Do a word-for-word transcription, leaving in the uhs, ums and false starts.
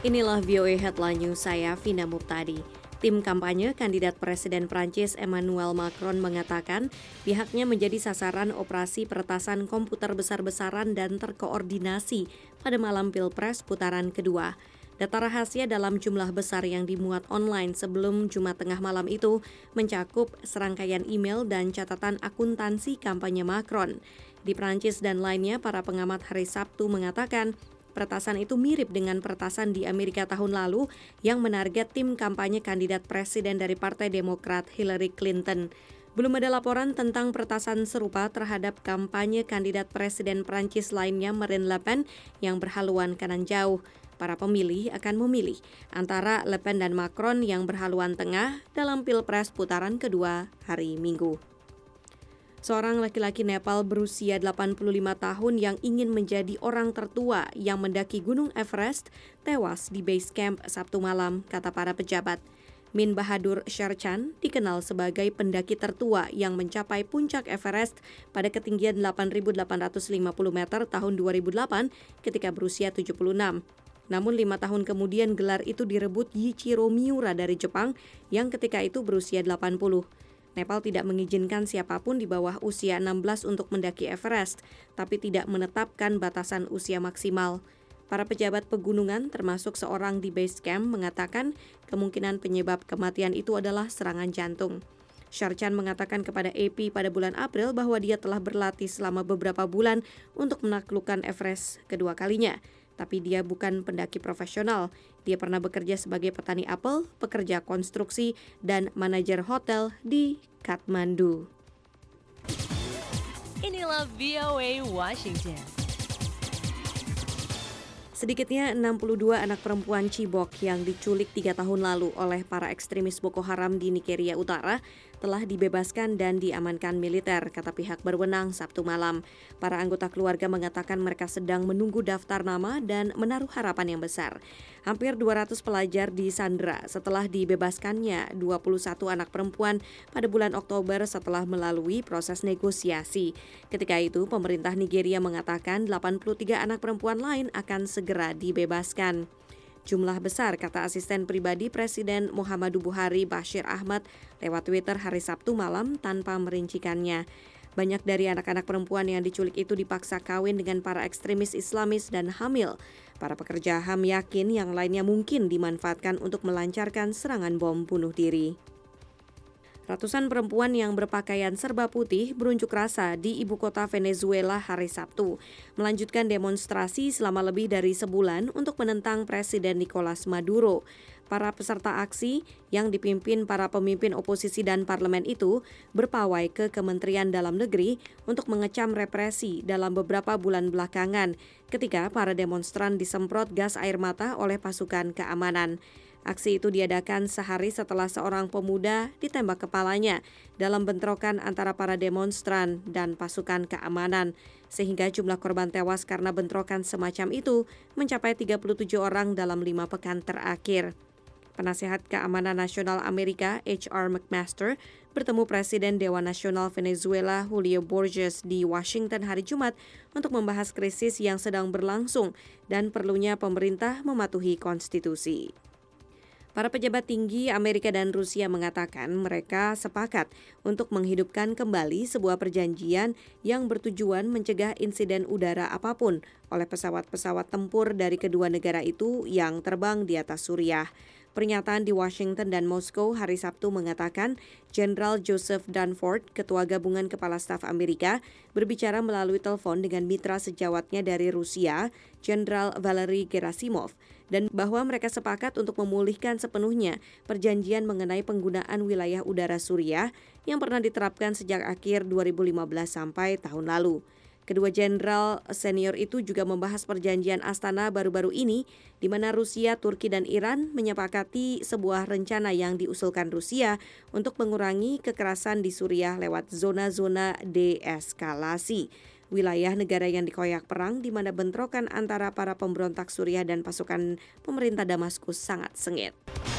Inilah V O A Headline News, saya Vina Muptadi. Tim kampanye kandidat Presiden Prancis Emmanuel Macron mengatakan pihaknya menjadi sasaran operasi peretasan komputer besar-besaran dan terkoordinasi pada malam Pilpres putaran kedua. Data rahasia dalam jumlah besar yang dimuat online sebelum Jumat tengah malam itu mencakup serangkaian email dan catatan akuntansi kampanye Macron. Di Prancis dan lainnya, para pengamat hari Sabtu mengatakan peretasan itu mirip dengan peretasan di Amerika tahun lalu yang menarget tim kampanye kandidat presiden dari Partai Demokrat Hillary Clinton. Belum ada laporan tentang peretasan serupa terhadap kampanye kandidat presiden Prancis lainnya Marine Le Pen yang berhaluan kanan jauh. Para pemilih akan memilih antara Le Pen dan Macron yang berhaluan tengah dalam Pilpres putaran kedua hari Minggu. Seorang laki-laki Nepal berusia delapan puluh lima tahun yang ingin menjadi orang tertua yang mendaki Gunung Everest tewas di base camp Sabtu malam, kata para pejabat. Min Bahadur Sherchan dikenal sebagai pendaki tertua yang mencapai puncak Everest pada ketinggian delapan ribu delapan ratus lima puluh meter tahun dua ribu delapan ketika berusia tujuh puluh enam. Namun lima tahun kemudian gelar itu direbut Yichiro Miura dari Jepang yang ketika itu berusia delapan puluh. Nepal tidak mengizinkan siapapun di bawah usia enam belas untuk mendaki Everest, tapi tidak menetapkan batasan usia maksimal. Para pejabat pegunungan, termasuk seorang di base camp, mengatakan kemungkinan penyebab kematian itu adalah serangan jantung. Sherchan mengatakan kepada A P pada bulan April bahwa dia telah berlatih selama beberapa bulan untuk menaklukkan Everest kedua kalinya. Tapi dia bukan pendaki profesional. Dia pernah bekerja sebagai petani apel, pekerja konstruksi, dan manajer hotel di Kathmandu. Inilah V O A Washington. Sedikitnya enam puluh dua anak perempuan Chibok yang diculik tiga tahun lalu oleh para ekstremis Boko Haram di Nigeria Utara telah dibebaskan dan diamankan militer, kata pihak berwenang Sabtu malam. Para anggota keluarga mengatakan mereka sedang menunggu daftar nama dan menaruh harapan yang besar. Hampir dua ratus pelajar disandra setelah dibebaskannya dua puluh satu anak perempuan pada bulan Oktober setelah melalui proses negosiasi. Ketika itu, pemerintah Nigeria mengatakan delapan puluh tiga anak perempuan lain akan segera dibebaskan. Jumlah besar, kata asisten pribadi Presiden Muhammadu Buhari Bashir Ahmad lewat Twitter hari Sabtu malam tanpa merincikannya. Banyak dari anak-anak perempuan yang diculik itu dipaksa kawin dengan para ekstremis Islamis dan hamil. Para pekerja H A M yakin yang lainnya mungkin dimanfaatkan untuk melancarkan serangan bom bunuh diri. Ratusan perempuan yang berpakaian serba putih berunjuk rasa di ibu kota Venezuela hari Sabtu, melanjutkan demonstrasi selama lebih dari sebulan untuk menentang Presiden Nicolas Maduro. Para peserta aksi yang dipimpin para pemimpin oposisi dan parlemen itu berpawai ke Kementerian Dalam Negeri untuk mengecam represi dalam beberapa bulan belakangan ketika para demonstran disemprot gas air mata oleh pasukan keamanan. Aksi itu diadakan sehari setelah seorang pemuda ditembak kepalanya dalam bentrokan antara para demonstran dan pasukan keamanan, sehingga jumlah korban tewas karena bentrokan semacam itu mencapai tiga puluh tujuh orang dalam lima pekan terakhir. Penasehat Keamanan Nasional Amerika H R McMaster bertemu Presiden Dewan Nasional Venezuela Julio Borges di Washington hari Jumat untuk membahas krisis yang sedang berlangsung dan perlunya pemerintah mematuhi konstitusi. Para pejabat tinggi Amerika dan Rusia mengatakan mereka sepakat untuk menghidupkan kembali sebuah perjanjian yang bertujuan mencegah insiden udara apapun oleh pesawat-pesawat tempur dari kedua negara itu yang terbang di atas Suriah. Pernyataan di Washington dan Moskow hari Sabtu mengatakan Jenderal Joseph Dunford, Ketua Gabungan Kepala Staf Amerika, berbicara melalui telepon dengan mitra sejawatnya dari Rusia, Jenderal Valery Gerasimov, dan bahwa mereka sepakat untuk memulihkan sepenuhnya perjanjian mengenai penggunaan wilayah udara Suriah yang pernah diterapkan sejak akhir dua ribu lima belas sampai tahun lalu. Kedua jenderal senior itu juga membahas perjanjian Astana baru-baru ini, di mana Rusia, Turki, dan Iran menyepakati sebuah rencana yang diusulkan Rusia untuk mengurangi kekerasan di Suriah lewat zona-zona deeskalasi. Wilayah negara yang dikoyak perang di mana bentrokan antara para pemberontak Suriah dan pasukan pemerintah Damaskus sangat sengit.